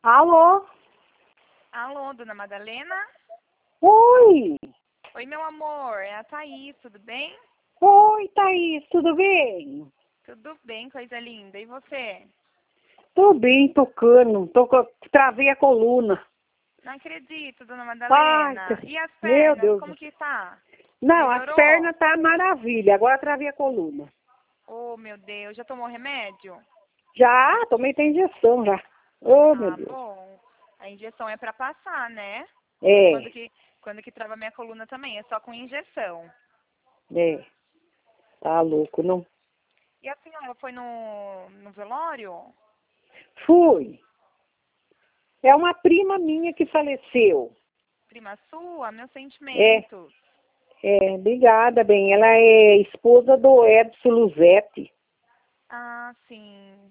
Alô? Alô, dona Madalena? Oi! Oi, meu amor, é a Thaís, tudo bem? Oi, Thaís, tudo bem? Tudo bem, coisa linda. E você? Tô bem, tocando. Travei a coluna. Não acredito, dona Ai, Madalena. E as meu pernas, Deus. como que tá? Não, as Melhorou? pernas tá maravilha. Agora travei a coluna. Oh, meu Deus, já tomou remédio? Já, tomei até injeção já. Oh, meu Ah, Deus. bom. A injeção é pra passar, né? Porque É, quando que trava minha coluna também, é só com injeção. é. Tá louco, não? E a senhora foi no velório? Fui. É uma prima minha que faleceu. Prima sua, meus É, sentimentos. ligada, bem. Ela é esposa do Edson Luzetti. Ah, sim.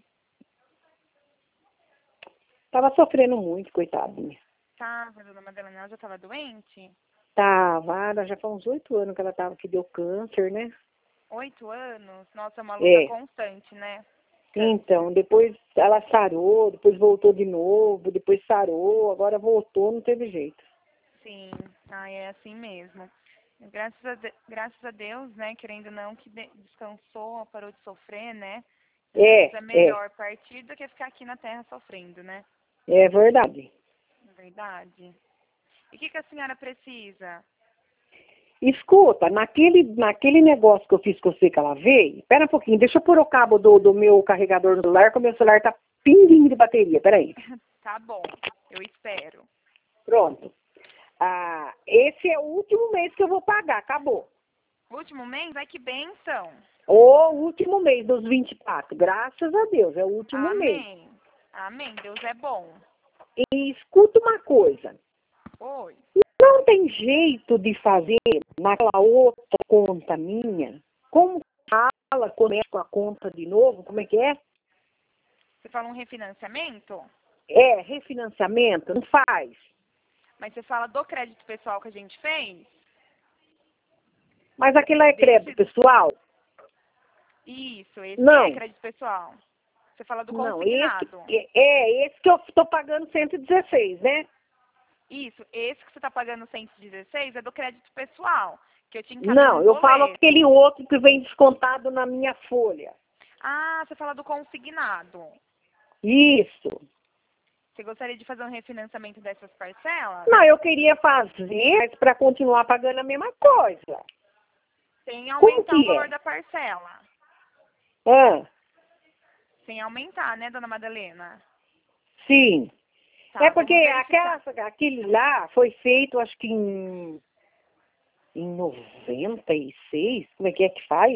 Tava sofrendo muito, coitadinha. Tava, dona Madalena, ela já tava doente? Tava, já faz uns 8 anos que ela tava, que deu câncer, né? 8 anos? Nossa, é uma luta É. constante, né? Câncer. Então, depois ela sarou, depois voltou de novo, depois sarou, agora voltou, não teve jeito. Sim, é assim mesmo. Graças a Deus, né, querendo ou não, que descansou, parou de sofrer, né? Às vezes é É melhor partir do que ficar aqui na terra sofrendo, né? verdade. É verdade. E o que a senhora precisa? Escuta, naquele negócio que eu fiz com você que ela veio, espera um pouquinho, deixa eu pôr o cabo do meu carregador no celular, que o meu celular tá pinguinho de bateria, peraí. Tá bom, eu espero. Pronto. Ah, esse é o último mês que eu vou pagar, acabou. Último mês? Ai, que bênção! O último mês dos 24, graças a Deus, é o último mês. Amém. Amém, Deus é bom. E escuta uma coisa, Oi. não tem jeito de fazer naquela outra conta minha? Como fala, começa com a conta de novo, como é que é? Você fala um refinanciamento? É, refinanciamento, não faz. Mas você fala do crédito pessoal que a gente fez? Mas aquilo é crédito Desse. pessoal? Isso, esse é Não, crédito pessoal. Você fala do não, esse, consignado. esse que eu estou pagando 116, né? Isso, esse que você está pagando 116 é do crédito pessoal, que eu te encaminho Não, um eu falo aquele boleto. outro que vem descontado na minha folha. Ah, você fala do consignado. Isso. Você gostaria de fazer um refinanciamento dessas parcelas? Não, eu queria fazer, mas para continuar pagando a mesma coisa. Sem Como aumentar o que valor é? da parcela. Ah, Sem aumentar, né, dona Madalena? sim. É Tá, porque vamos verificar. aquele lá foi feito, acho que em 96. Como é que faz?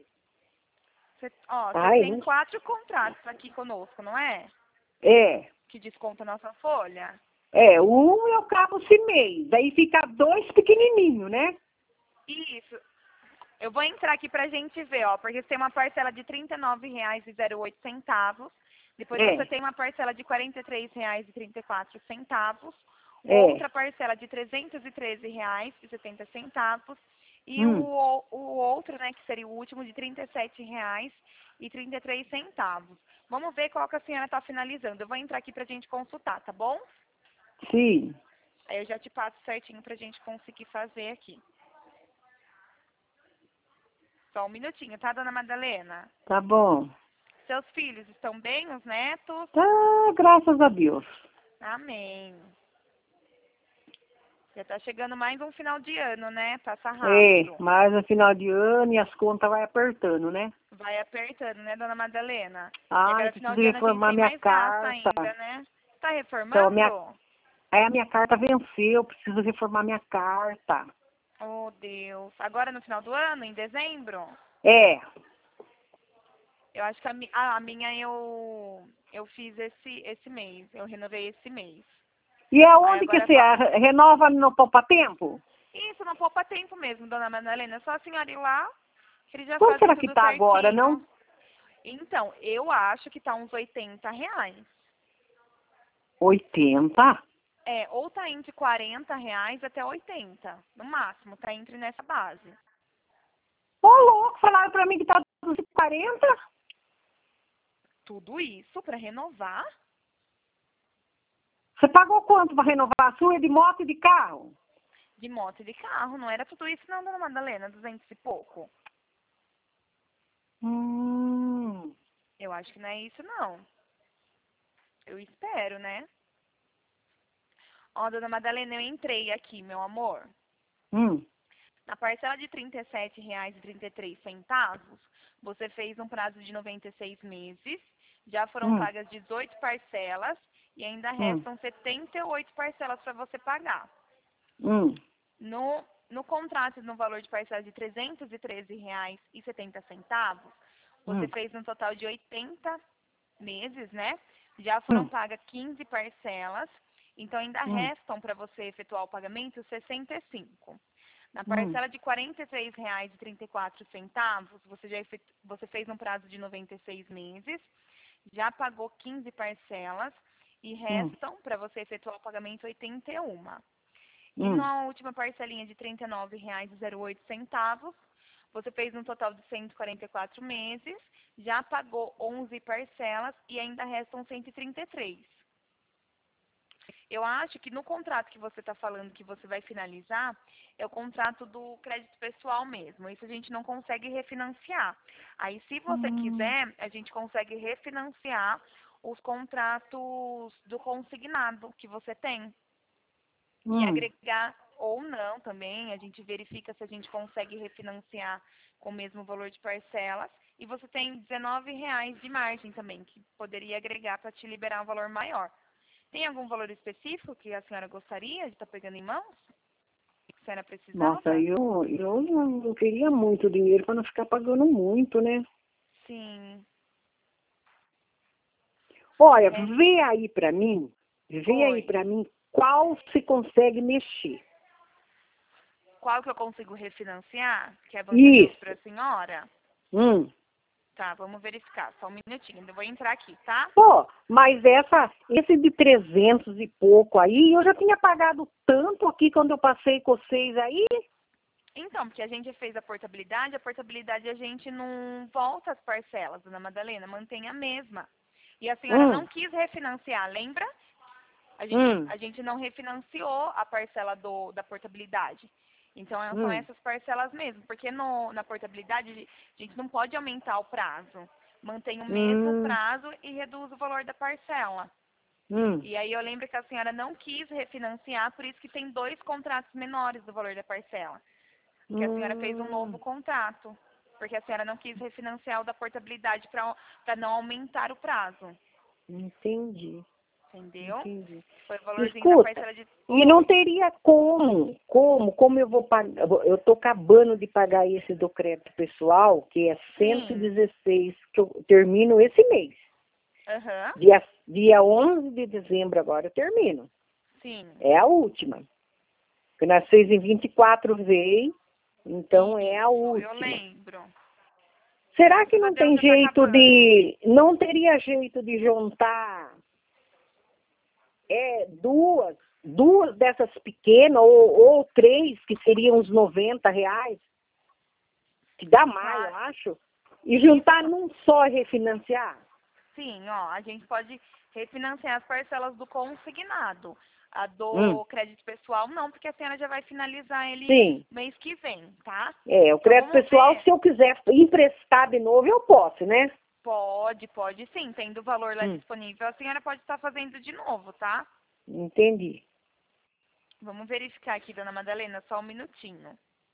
Você Ai, tem não. 4 contratos aqui conosco, não é? É, Que desconta a nossa folha. um eu cabo esse mês, daí fica dois pequenininhos, né? Isso. Eu vou entrar aqui pra gente ver, ó, porque você tem uma parcela de R$ 39,08. Depois você É, tem uma parcela de R$ 43,34. é. Outra parcela de R$ 313,70. E Hum, o outro, né, que seria o último, de R$ 37,33. Vamos ver qual que a senhora está finalizando. Eu vou entrar aqui pra gente consultar, tá bom? sim, Aí eu já te passo certinho pra gente conseguir fazer aqui. Só um minutinho, tá, dona Madalena? tá bom. Seus filhos estão bem, os netos? Tá, graças a Deus. Amém. Já tá chegando mais um final de ano, né? Passa É, rápido. mas no final de ano e as contas vai apertando, né? Vai apertando, né, dona Madalena? E Ai, agora, final preciso de ano, a gente reformar tem minha mais gasto carta. ainda, né? Tá Então, reformando? aí a minha carta venceu, preciso reformar minha carta. Oh, Deus. Agora, no final do ano, em dezembro? É. Eu acho que a minha eu fiz esse mês. Eu renovei esse mês. E Aí aonde que agora você renova no Poupa Tempo? isso, não poupa tempo mesmo, dona Madalena. É só a senhora ir lá, que eles já Quanto fazem será que tudo tá agora, não? certinho. Então, eu acho que tá uns R$ 80. 80? É, ou tá entre R$ 40 até 80. No máximo, tá entre nessa base. Ô, louco, falaram pra mim que tá 40? Tudo isso pra renovar? Você pagou quanto para renovar a sua? É de moto e de carro? De moto e de carro, não era tudo isso não, dona Madalena, 200 e pouco. Hum, Eu acho que não é isso não. Eu espero, né? Ó, dona Madalena, eu entrei aqui, meu amor. hum, Na parcela de R$ 37,33, você fez um prazo de 96 meses, já foram hum, pagas 18 parcelas e ainda hum, restam 78 parcelas para você pagar. hum, No contrato, no valor de parcela de R$ 313,70, você hum, fez um total de 80 meses, né? Já foram hum, pagas 15 parcelas, então ainda hum, restam para você efetuar o pagamento 65. Na hum, parcela de R$ 43,34, você fez um prazo de 96 meses, já pagou 15 parcelas e hum, restam para você efetuar o pagamento 81. E hum. na última parcelinha de R$ 39,08, você fez um total de 144 meses, já pagou 11 parcelas e ainda restam 133. Eu acho que no contrato que você está falando que você vai finalizar, é o contrato do crédito pessoal mesmo. Isso a gente não consegue refinanciar. Aí, se você Hum, quiser, a gente consegue refinanciar os contratos do consignado que você tem. E hum, agregar ou não também, a gente verifica se a gente consegue refinanciar com o mesmo valor de parcelas. E você tem R$ 19 de margem também, que poderia agregar para te liberar um valor maior. Tem algum valor específico que a senhora gostaria de estar pegando em mãos? Que a senhora nossa, precisava? eu não queria muito dinheiro para não ficar pagando muito, né? Sim. Olha, É. vê aí Oi. para mim qual se consegue mexer. Qual que eu consigo refinanciar? Que é vantajoso para Isso. a senhora? Hum. Tá, vamos verificar. Só um minutinho. Eu vou entrar aqui, tá? Pô, mas esse de 300 e pouco aí, eu já tinha pagado tanto aqui quando eu passei com vocês aí. Então, porque a gente fez a portabilidade a gente não volta as parcelas, dona Madalena, mantém a mesma. E a senhora não Hum, quis refinanciar, lembra? hum, A gente não refinanciou a parcela da portabilidade. Então, são hum, essas parcelas mesmo, porque na portabilidade a gente não pode aumentar o prazo. Mantém o mesmo hum, prazo e reduz o valor da parcela. hum, E aí eu lembro que a senhora não quis refinanciar, por isso que tem dois contratos menores do valor da parcela. Que a senhora fez um novo hum. contrato, porque a senhora não quis refinanciar o da portabilidade para não aumentar o prazo, Entendi, entendeu? entendi. Foi o valorzinho da Escuta, parcela de... e não Oi. teria como eu vou pagar, eu tô acabando de pagar esse do crédito pessoal, que é cento e Sim. dezesseis que eu termino esse mês. Aham. Dia 11 de dezembro agora eu termino. Sim. É a última. Porque nós fez em 24 vezes, então é a Isso, eu última. lembro. Será que Graças a não Deus tem já tá jeito acabando. não teria jeito de juntar duas dessas pequenas, ou três, que seriam uns R$ 90, que dá mais, eu Claro. acho, e Isso, juntar num só e refinanciar? sim, ó, a gente pode refinanciar as parcelas do consignado. A Hum, do crédito pessoal não, porque a senhora já vai finalizar ele sim. mês que vem, tá? O Então crédito vamos pessoal, ver. se eu quiser emprestar de novo, eu posso, né? Pode sim, tendo o valor lá Hum, disponível, a senhora pode estar fazendo de novo, tá? entendi. Vamos verificar aqui, dona Madalena, só um minutinho.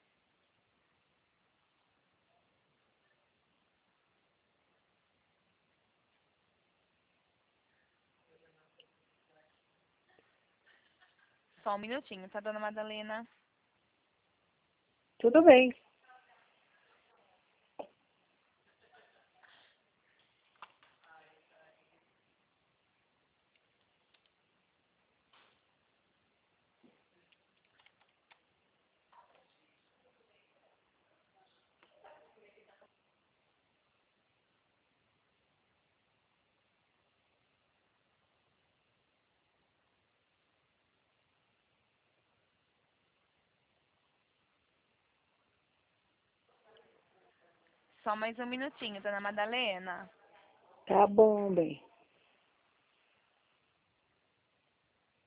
Só um minutinho, tá, dona Madalena? Tudo bem. Só mais um minutinho, dona Madalena. Tá bom, bem.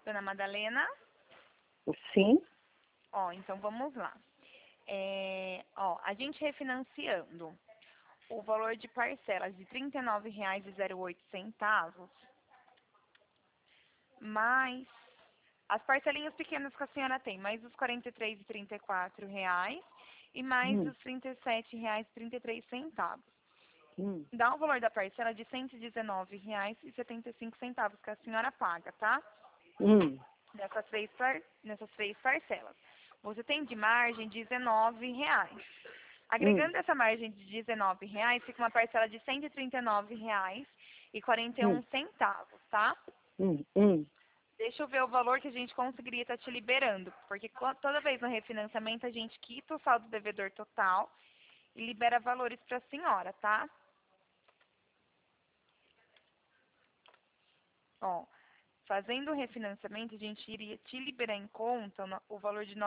Dona Madalena? Sim. Ó, então vamos lá. Ó, a gente refinanciando o valor de parcelas de R$ 39,08, mais as parcelinhas pequenas que a senhora tem, mais os R$ 43,34 e mais Hum, os R$ 37,33. hum, Dá um valor da parcela de R$ 119,75 que a senhora paga, tá? hum, Nessas três parcelas. Você tem de margem R$ 19. hum, Agregando essa margem de R$ 19, fica uma parcela de R$ 139,41, hum, tá? hum. Deixa eu ver o valor que a gente conseguiria estar te liberando, porque toda vez no refinanciamento a gente quita o saldo devedor total e libera valores para a senhora, tá? Ó, fazendo o refinanciamento, a gente iria te liberar em conta o valor de R$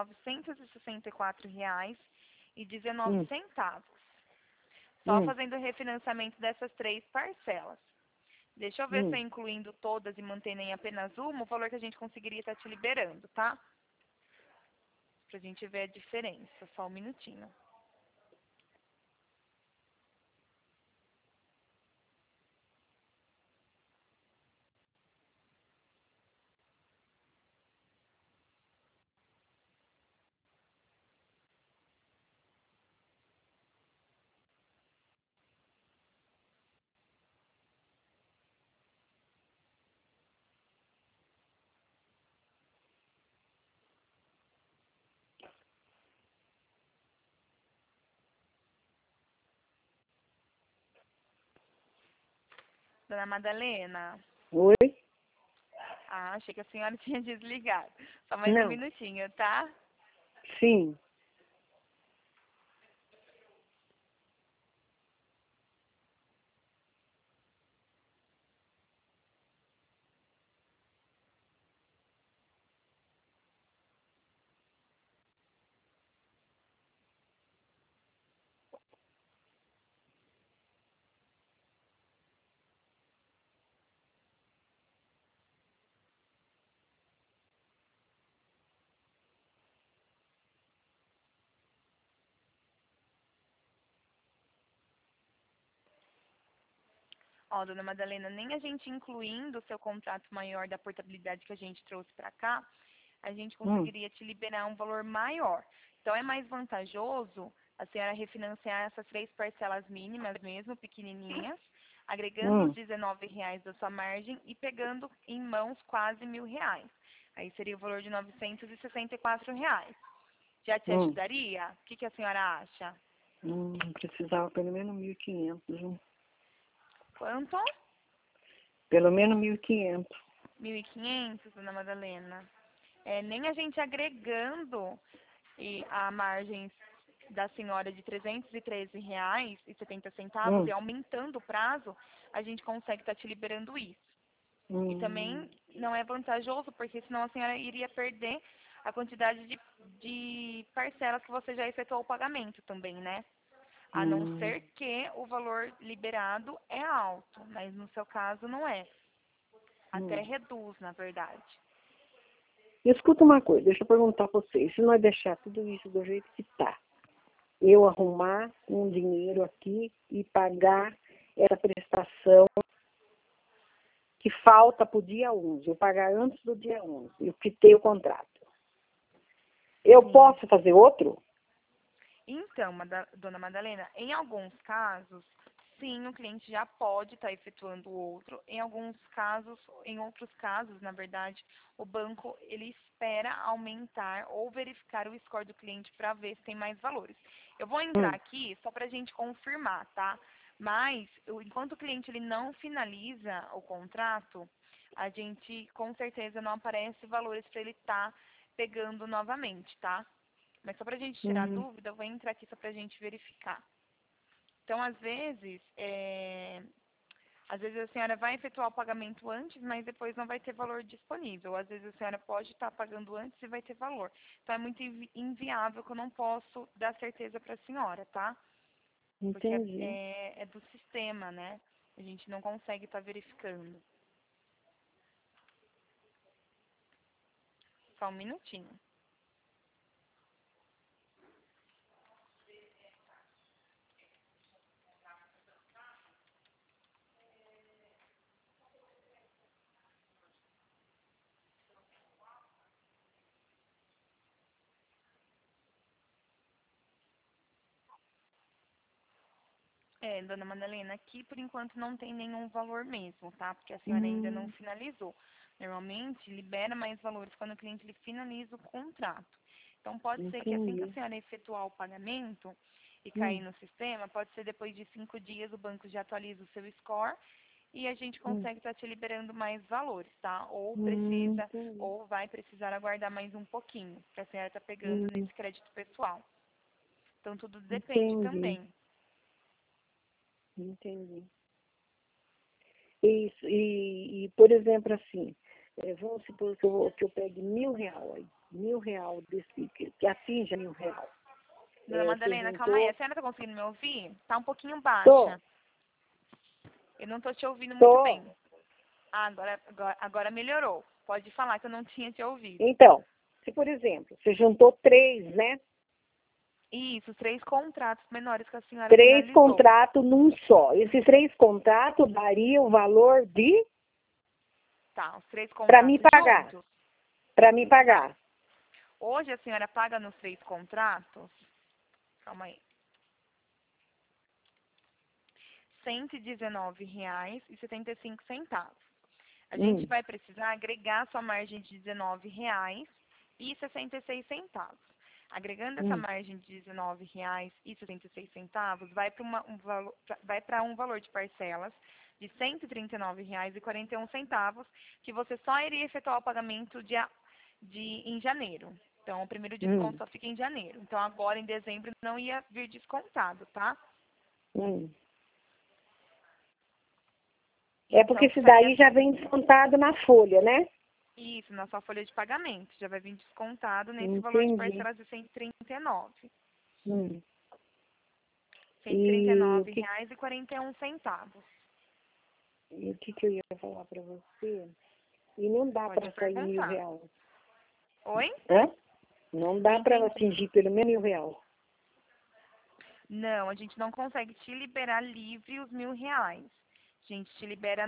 964,19. Hum, Só hum, fazendo o refinanciamento dessas três parcelas. Deixa eu ver se eu hum. incluindo todas e mantendo em apenas uma, o valor que a gente conseguiria estar te liberando, tá? Pra gente ver a diferença. Só um minutinho. Dona Madalena? Oi? Ah, achei que a senhora tinha desligado. Só mais um Não. minutinho, tá? Sim. Ó, dona Madalena, nem a gente incluindo o seu contrato maior da portabilidade que a gente trouxe para cá, a gente Hum, conseguiria te liberar um valor maior. Então, é mais vantajoso a senhora refinanciar essas três parcelas mínimas mesmo, pequenininhas, agregando os hum, R$ 19 da sua margem e pegando em mãos quase R$ 1.000. Aí seria o valor de R$ 964. Já te hum. ajudaria? O que a senhora acha? Precisava pelo menos 1.500, viu? Quanto? Pelo menos 1.500. 1.500, dona Madalena. Nem a gente agregando a margem da senhora de R$ 313,70 e Hum, aumentando o prazo, a gente consegue estar te liberando isso. E hum, também não é vantajoso, porque senão a senhora iria perder a quantidade de parcelas que você já efetuou o pagamento também, né? A não hum, ser que o valor liberado é alto, mas no seu caso não é. Até hum. reduz, na verdade. Escuta uma coisa, deixa eu perguntar pra vocês. Se nós deixar tudo isso do jeito que tá, eu arrumar um dinheiro aqui e pagar essa prestação que falta para o dia 11, eu pagar antes do dia 11, eu quitei o contrato. Eu Sim. posso fazer outro? Então, dona Madalena, em alguns casos, sim, o cliente já pode estar efetuando outro. Em outros casos, na verdade, o banco ele espera aumentar ou verificar o score do cliente para ver se tem mais valores. Eu vou entrar Hum, aqui só para a gente confirmar, tá? Mas, enquanto o cliente ele não finaliza o contrato, a gente com certeza não aparece valores para ele estar pegando novamente, tá? Mas só para a gente tirar a hum, dúvida, eu vou entrar aqui só para a gente verificar. Então, às vezes a senhora vai efetuar o pagamento antes, mas depois não vai ter valor disponível. Às vezes a senhora pode estar pagando antes e vai ter valor. Então, é muito inviável que eu não posso dar certeza para a senhora, tá? Porque entendi. é do sistema, né? A gente não consegue estar verificando. Só um minutinho. Dona Madalena, aqui por enquanto não tem nenhum valor mesmo, tá? Porque a senhora ainda não finalizou. Normalmente, libera mais valores quando o cliente ele finaliza o contrato. Então, pode ser que assim que a Entendi. senhora efetuar o pagamento e cair no sistema, pode ser depois de 5 dias o banco já atualiza o seu score e a gente consegue estar te liberando mais valores, tá? Ou precisa, Entendi. ou vai precisar aguardar mais um pouquinho, que a senhora está pegando Hum, nesse crédito pessoal. Então, tudo depende entendi. também. Entendi. Isso, por exemplo, assim, vamos supor que eu pegue R$ 1.000 aí, R$ 1.000 desse, que atinja R$ 1.000. Dona Você Madalena, calma aí. A juntou, senhora tá conseguindo me ouvir? Tá um pouquinho tô, baixa. Eu não tô te ouvindo muito tô. bem. Ah, agora melhorou. Pode falar que eu não tinha te ouvido. Então, se por exemplo, você juntou três, né? Isso, 3 contratos menores que a senhora Três finalizou. contratos num só. Esses três contratos dariam o valor de Tá, os 3 para me contratos pagar. juntos? Para me Tá. pagar. Hoje a senhora paga nos 3 contratos? Calma aí. R$ 119,75. A gente Hum, vai precisar agregar sua margem de R$ 19,66. Agregando essa hum, margem de R$ 19,66, vai para um valor de parcelas de R$ 139,41, que você só iria efetuar o pagamento em janeiro. Então, o primeiro desconto hum, só fica em janeiro. Então, agora em dezembro não ia vir descontado, tá? hum. É porque Então, esse ficaria daí já vem descontado na folha, né? isso na sua folha de pagamento. Já vai vir descontado nesse valor de Entendi. parcelas de 139. Hum. Cento e trinta e E o nove que, reais e 41 centavos. e o que que eu ia falar para você? E não dá Pode para cair perguntar. R$ 1.000. Oi? Hã? Não Não dá para entendi. atingir pelo menos R$ 1.000. Não, a gente não consegue te liberar livre os R$ 1.000. A gente te libera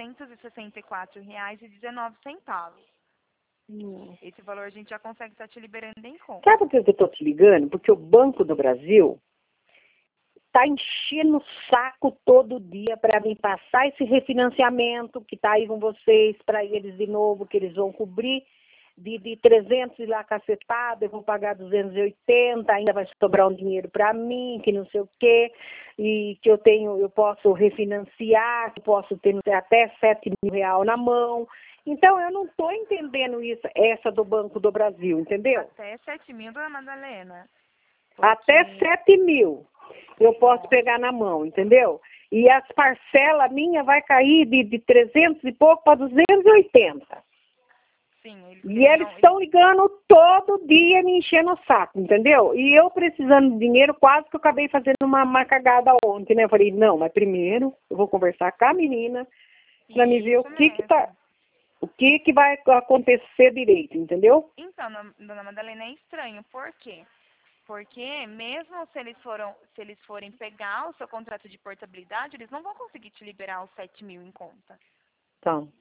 R$ 964,19. Hum. Esse valor a gente já consegue estar te liberando em Sabe conta. por que eu estou te ligando? Porque o Banco do Brasil está enchendo o saco todo dia para vir passar esse refinanciamento que está aí com vocês, para eles de novo, que eles vão cobrir de 300 e lá cacetado, eu vou pagar 280, ainda vai sobrar um dinheiro para mim, que não sei o quê, e que eu posso refinanciar, que posso ter até R$ 7.000 na mão. Então, eu não estou entendendo isso, essa do Banco do Brasil, entendeu? Até 7.000, dona Madalena. Até Porque, 7.000 eu posso nossa, pegar na mão, entendeu? E as parcelas minha vai cair de 300 e pouco para 280. sim, eles E querendo eles não. estão ligando todo dia me enchendo o saco, entendeu? E eu precisando de dinheiro, quase que eu acabei fazendo uma cagada ontem, né? Eu falei, não, mas primeiro eu vou conversar com a menina para me ver Isso mesmo. o que vai acontecer direito, entendeu? Então, dona Madalena, é estranho. Por quê? Porque mesmo se eles forem pegar o seu contrato de portabilidade, eles não vão conseguir te liberar os 7.000 em conta. Então.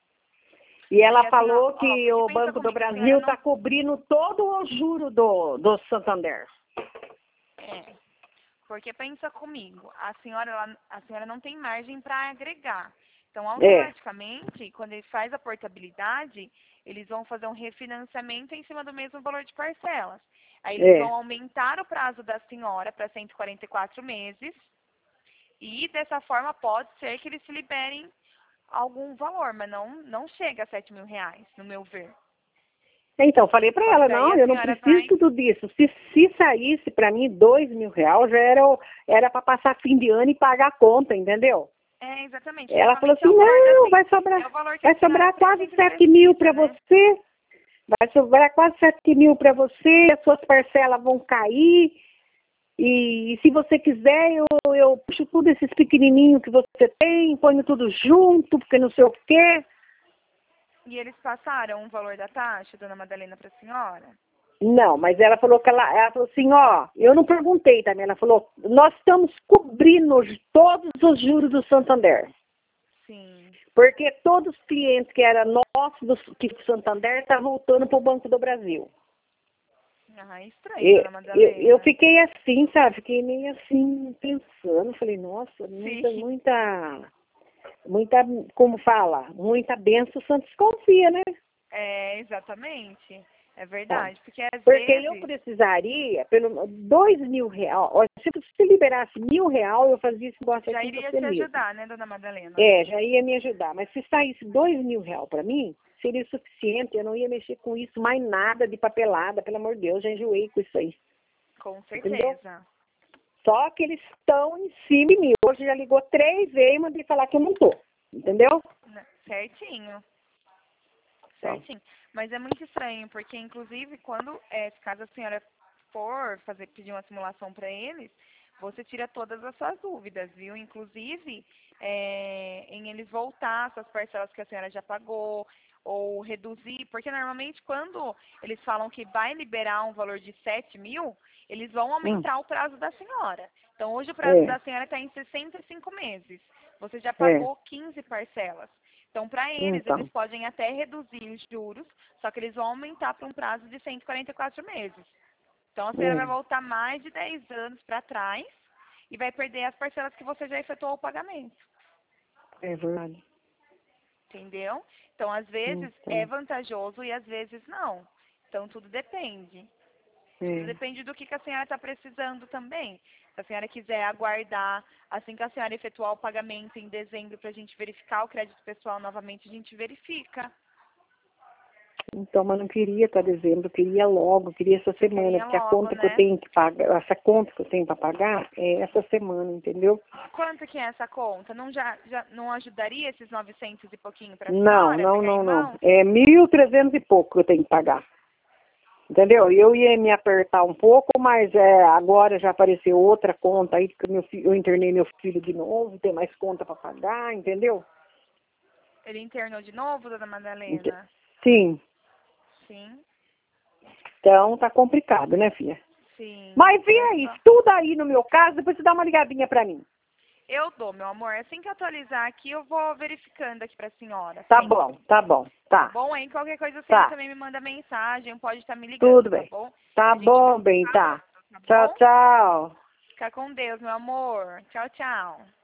E ela Porque assim, falou ó, que porque o pensa Banco do comigo, a senhora Brasil está não. cobrindo todo o juro do Santander. É, porque pensa comigo, a senhora não tem margem para agregar. Então, É, automaticamente, quando ele faz a portabilidade, eles vão fazer um refinanciamento em cima do mesmo valor de parcelas. Aí eles é. vão aumentar o prazo da senhora para 144 meses e dessa forma pode ser que eles se liberem algum valor, mas não chega a R$ 7.000, no meu ver. Então, falei para Só que ela, daí não, a eu não senhora preciso vai. tudo disso. Se saísse para mim R$ 2.000, já era para passar fim de ano e pagar a conta, entendeu? É, exatamente. Ela falou Normalmente é assim, o valor da, não, é o valor que a vai senhora sobrar quase 7.000 precisa, para né? você, vai sobrar quase 7.000 para você, as suas parcelas vão cair, e se você quiser, eu puxo tudo esses pequenininhos que você tem, ponho tudo junto, porque não sei o quê. E eles passaram o valor da taxa, dona Madalena, para a senhora? Não, mas ela falou que ela falou assim, ó, eu não perguntei também, ela falou, nós estamos cobrindo todos os juros do Santander. Sim. Porque todos os clientes que eram nossos, que o Santander está voltando para o Banco do Brasil. Ah, estranho, dona Madalena. Eu fiquei assim, sabe? Fiquei meio assim, pensando. Falei, nossa, Sim. muita, como fala? Muita benção, o Santos confia, né? É, exatamente. É Tá. verdade. Porque às Porque eu vezes... precisaria, pelo R$ 2.000, ó, se liberasse R$ 1.000, eu fazia esse negócio Já aqui pra iria você te mesmo. ajudar, né, dona Madalena? Já ia me ajudar. Mas se saísse R$ 2.000 para mim, seria suficiente. Eu não ia mexer com isso, mais nada de papelada, pelo amor de Deus, já enjoei com isso aí. Com Entendeu? certeza. Só que eles estão em cima de mim. Hoje já ligou 3 vezes e mandei falar que eu não tô. Entendeu? Certinho. Então, Certinho. Mas é muito estranho, porque inclusive quando, caso a senhora for pedir uma simulação para eles, você tira todas as suas dúvidas, viu? Inclusive, em eles voltar essas parcelas que a senhora já pagou, ou reduzir, porque normalmente quando eles falam que vai liberar um valor de 7.000, eles vão aumentar o prazo da senhora. Então hoje o prazo da senhora está em 65 meses. Você já pagou 15 parcelas. Então, para eles então, podem até reduzir os juros, só que eles vão aumentar para um prazo de 144 meses. Então, a senhora vai voltar mais de 10 anos para trás e vai perder as parcelas que você já efetuou o pagamento. é verdade. Entendeu? Então, às vezes é Então, vantajoso e às vezes não. Então, tudo depende. Tudo depende do que a senhora está precisando também. Se a senhora quiser aguardar, assim que a senhora efetuar o pagamento em dezembro para a gente verificar o crédito pessoal novamente, a gente verifica. Então, mas não queria estar dezembro, eu queria logo, queria essa Você semana, queria porque a logo, conta que eu né? tenho que pagar, essa conta que eu tenho para pagar é essa semana, entendeu? Quanto que é essa conta? Não já não ajudaria esses 900 e pouquinho para a Não, senhora não, pegar em não, não. mão? É 1.300 e pouco que eu tenho que pagar. Entendeu? Eu ia me apertar um pouco, mas agora já apareceu outra conta aí, que eu internei meu filho de novo, tem mais conta para pagar, entendeu? Ele internou de novo, dona Ente- Madalena? Sim. Sim, Então tá complicado, né, filha? sim. Mas vê É aí, só. estuda aí no meu caso, depois você dá uma ligadinha pra mim. Eu dou, meu amor. Assim que atualizar aqui, eu vou verificando aqui para a senhora, Tá sempre. bom, tá bom, Tá tá, bom? Aí qualquer coisa a senhora tá. também me manda mensagem, pode estar me ligando, Tudo tá bem. bom? Tá A gente vai bom, se bem, falando, tá. tá Tchau, bom? tchau. Fica com Deus, meu amor. Tchau, tchau.